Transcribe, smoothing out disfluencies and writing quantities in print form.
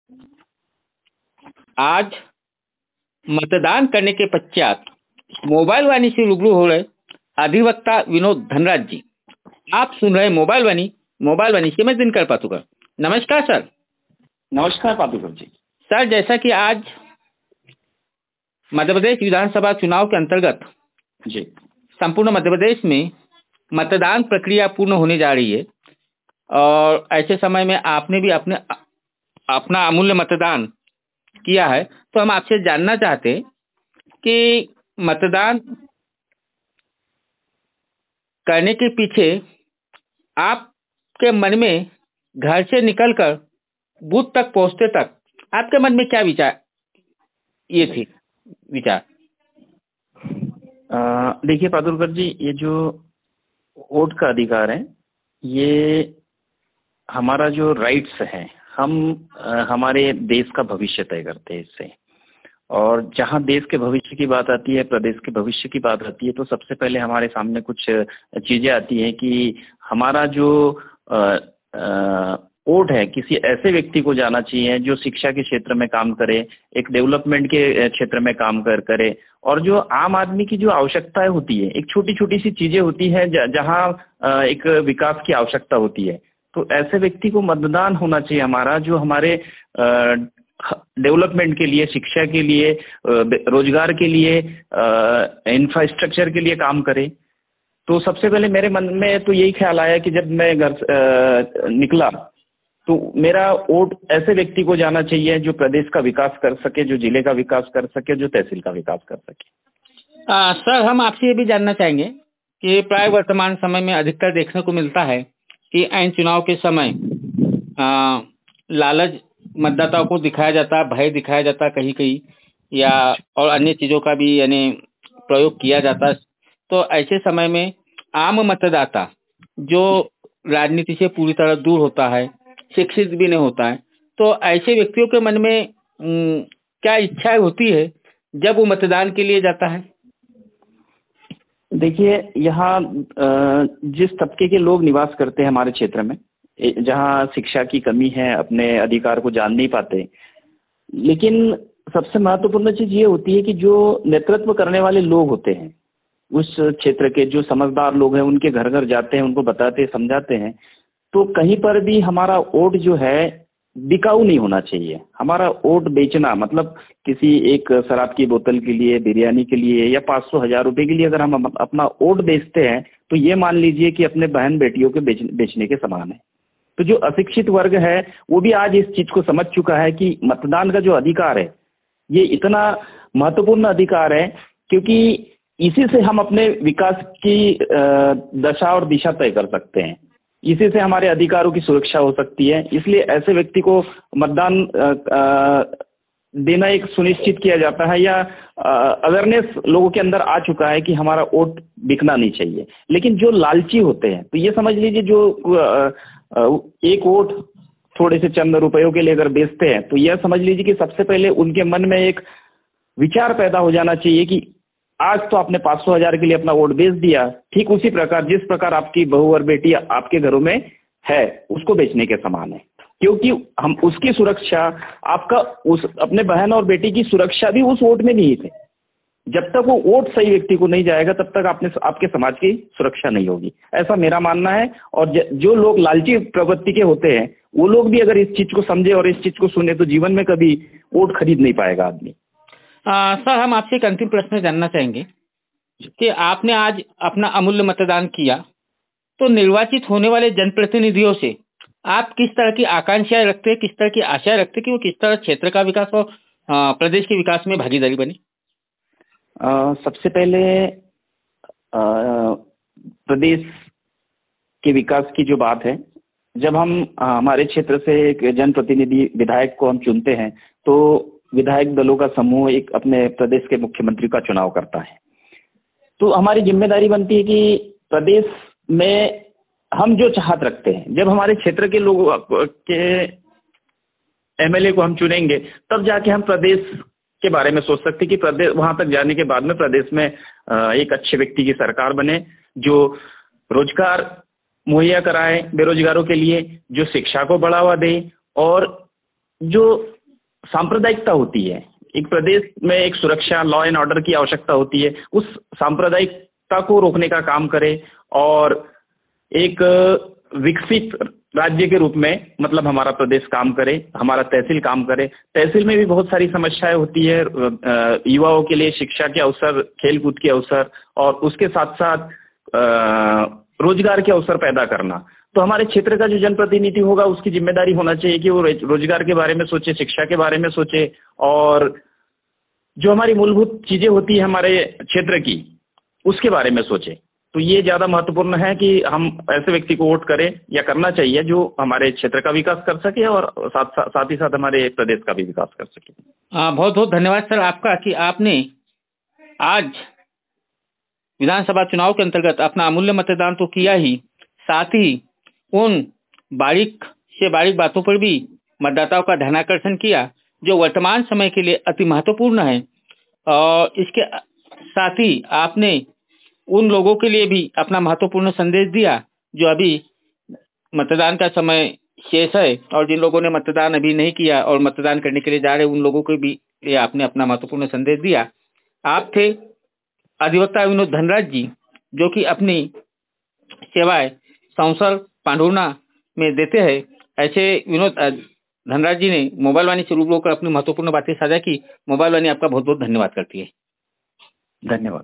आज मतदान करने के पश्चात मोबाइल वाणी से रूबरू हो रहे अधिवक्ता विनोद धनराज जी। आप सुन रहे मोबाइल वाणी से मैं दिनकर पातुकर। नमस्कार सर। नमस्कार पातुकर जी। सर, जैसा कि आज मध्य प्रदेश विधानसभा चुनाव के अंतर्गत जी संपूर्ण मध्य प्रदेश में मतदान प्रक्रिया पूर्ण होने जा रही है और ऐसे समय में आपने भी अपना अमूल्य मतदान किया है, तो हम आपसे जानना चाहते हैं कि मतदान करने के पीछे आपके मन में घर से निकलकर बूथ तक पहुंचते तक आपके मन में क्या विचार विचार? देखिए पातुकर जी, ये जो वोट का अधिकार है, ये हमारा जो राइट्स है, हम हमारे देश का भविष्य तय करते हैं इससे। और जहाँ देश के भविष्य की बात आती है, प्रदेश के भविष्य की बात आती है, तो सबसे पहले हमारे सामने कुछ चीजें आती हैं कि हमारा जो वोट है किसी ऐसे व्यक्ति को जाना चाहिए जो शिक्षा के क्षेत्र में काम करे, एक डेवलपमेंट के क्षेत्र में काम करे, और जो आम आदमी की जो आवश्यकताएं होती है, एक छोटी छोटी सी चीजें होती हैं जहाँ एक विकास की आवश्यकता होती है, तो ऐसे व्यक्ति को मतदान होना चाहिए हमारा, जो हमारे डेवलपमेंट के लिए, शिक्षा के लिए, रोजगार के लिए, इंफ्रास्ट्रक्चर के लिए काम करे। तो सबसे पहले मेरे मन में तो यही ख्याल आया कि जब मैं घर निकला तो मेरा वोट ऐसे व्यक्ति को जाना चाहिए जो प्रदेश का विकास कर सके, जो जिले का विकास कर सके, जो तहसील का विकास कर सके। सर, हम आपसे ये भी जानना चाहेंगे कि प्राय वर्तमान समय में अधिकतर देखने को मिलता है कि ऐन चुनाव के समय लालच मतदाताओं को दिखाया जाता, भय दिखाया जाता कहीं कहीं, या और अन्य चीजों का भी यानी प्रयोग किया जाता। तो ऐसे समय में आम मतदाता जो राजनीति से पूरी तरह दूर होता है, शिक्षित भी नहीं होता है, तो ऐसे व्यक्तियों के मन में क्या इच्छाएं होती है जब वो मतदान के लिए जाता है? देखिए, यहाँ जिस तबके के लोग निवास करते हैं हमारे क्षेत्र में, जहाँ शिक्षा की कमी है, अपने अधिकार को जान नहीं पाते, लेकिन सबसे महत्वपूर्ण चीज ये होती है कि जो नेतृत्व करने वाले लोग होते हैं उस क्षेत्र के, जो समझदार लोग हैं, उनके घर घर जाते हैं, उनको बताते समझाते हैं, तो कहीं पर भी हमारा वोट जो है बिकाऊ नहीं होना चाहिए। हमारा वोट बेचना मतलब किसी एक शराब की बोतल के लिए, बिरयानी के लिए या 500,000 रुपए के लिए अगर हम अपना वोट बेचते हैं तो ये मान लीजिए कि अपने बहन बेटियों के बेचने के समान है। तो जो अशिक्षित वर्ग है वो भी आज इस चीज को समझ चुका है कि मतदान का जो अधिकार है ये इतना महत्वपूर्ण अधिकार है, क्योंकि इसी से हम अपने विकास की दशा और दिशा तय कर सकते हैं, इसी से हमारे अधिकारों की सुरक्षा हो सकती है। इसलिए ऐसे व्यक्ति को मतदान देना एक सुनिश्चित किया जाता है, या अवेयरनेस लोगों के अंदर आ चुका है कि हमारा वोट बिकना नहीं चाहिए। लेकिन जो लालची होते हैं, तो ये समझ लीजिए जो एक वोट थोड़े से चंद रुपयों के लिए अगर बेचते हैं, तो यह समझ लीजिए कि सबसे पहले उनके मन में एक विचार पैदा हो जाना चाहिए कि आज तो आपने 500,000 के लिए अपना वोट बेच दिया, ठीक उसी प्रकार जिस प्रकार आपकी बहू और बेटी आपके घरों में है उसको बेचने के समान है, क्योंकि हम उसकी सुरक्षा, आपका उस अपने बहन और बेटी की सुरक्षा भी उस वोट में नहीं है। जब तक वो वोट सही व्यक्ति को नहीं जाएगा तब तक आपके समाज की सुरक्षा नहीं होगी, ऐसा मेरा मानना है। और जो लोग लालची प्रवृत्ति के होते हैं वो लोग भी अगर इस चीज को समझे और इस चीज को सुने तो जीवन में कभी वोट खरीद नहीं पाएगा आदमी। सर, हम आपसे एक अंतिम प्रश्न जानना चाहेंगे कि आपने आज अपना अमूल्य मतदान किया, तो निर्वाचित होने वाले जनप्रतिनिधियों से आप किस तरह की आकांक्षाएं रखते हैं, किस तरह की आशाएं रखते हैं कि वो किस तरह क्षेत्र का विकास और प्रदेश के विकास में भागीदारी बने? सबसे पहले प्रदेश के विकास की जो बात है, जब हम हमारे क्षेत्र से एक जनप्रतिनिधि विधायक को हम चुनते हैं तो विधायक दलों का समूह एक अपने प्रदेश के मुख्यमंत्री का चुनाव करता है। तो हमारी जिम्मेदारी बनती है कि प्रदेश में हम जो चाहत रखते हैं, जब हमारे क्षेत्र के लोगों के एमएलए को हम चुनेंगे तब जाके हम प्रदेश के बारे में सोच सकते हैं कि प्रदेश, वहां तक जाने के बाद में प्रदेश में एक अच्छे व्यक्ति की सरकार बने, जो रोजगार मुहैया कराए बेरोजगारों के लिए, जो शिक्षा को बढ़ावा दे, और जो सांप्रदायिकता होती है। एक प्रदेश में एक सुरक्षा, लॉ एंड ऑर्डर की आवश्यकता होती है, उस सांप्रदायिकता को रोकने का काम करे और एक विकसित राज्य के रूप में मतलब हमारा प्रदेश काम करे, हमारा तहसील काम करे। तहसील में भी बहुत सारी समस्याएं होती है, युवाओं के लिए शिक्षा के अवसर, खेल कूद के अवसर और उसके साथ साथ रोजगार के अवसर पैदा करना। तो हमारे क्षेत्र का जो जनप्रतिनिधि होगा उसकी जिम्मेदारी होना चाहिए कि वो रोजगार के बारे में सोचे, शिक्षा के बारे में सोचे और जो हमारी मूलभूत चीजें होती है हमारे क्षेत्र की उसके बारे में सोचे। तो ये ज्यादा महत्वपूर्ण है कि हम ऐसे व्यक्ति को वोट करें या करना चाहिए जो हमारे क्षेत्र का विकास कर सके और साथ ही साथ हमारे प्रदेश का भी विकास कर सके। बहुत बहुत धन्यवाद सर आपका कि आपने आज विधानसभा चुनाव के अंतर्गत अपना अमूल्य मतदान तो किया ही, साथ ही उन बारीक से बारीक बातों पर भी मतदाताओं का ध्यानाकर्षण किया जो वर्तमान समय के लिए अति महत्वपूर्ण है। और इसके साथ ही आपने उन लोगों के लिए भी अपना महत्वपूर्ण संदेश दिया जो अभी मतदान का समय शेष है और जिन लोगों ने मतदान अभी नहीं किया और मतदान करने के लिए जा रहे उन लोगों को भी आपने अपना महत्वपूर्ण संदेश दिया। आप थे अधिवक्ता विनोद धनराज जी जो कि अपनी सेवाएं संसद पांडुरना में देते हैं। ऐसे विनोद धनराज जी ने मोबाइल वाणी से रूबरू होकर अपनी महत्वपूर्ण बातें साझा की। मोबाइल वाणी आपका बहुत बहुत धन्यवाद करती है। धन्यवाद।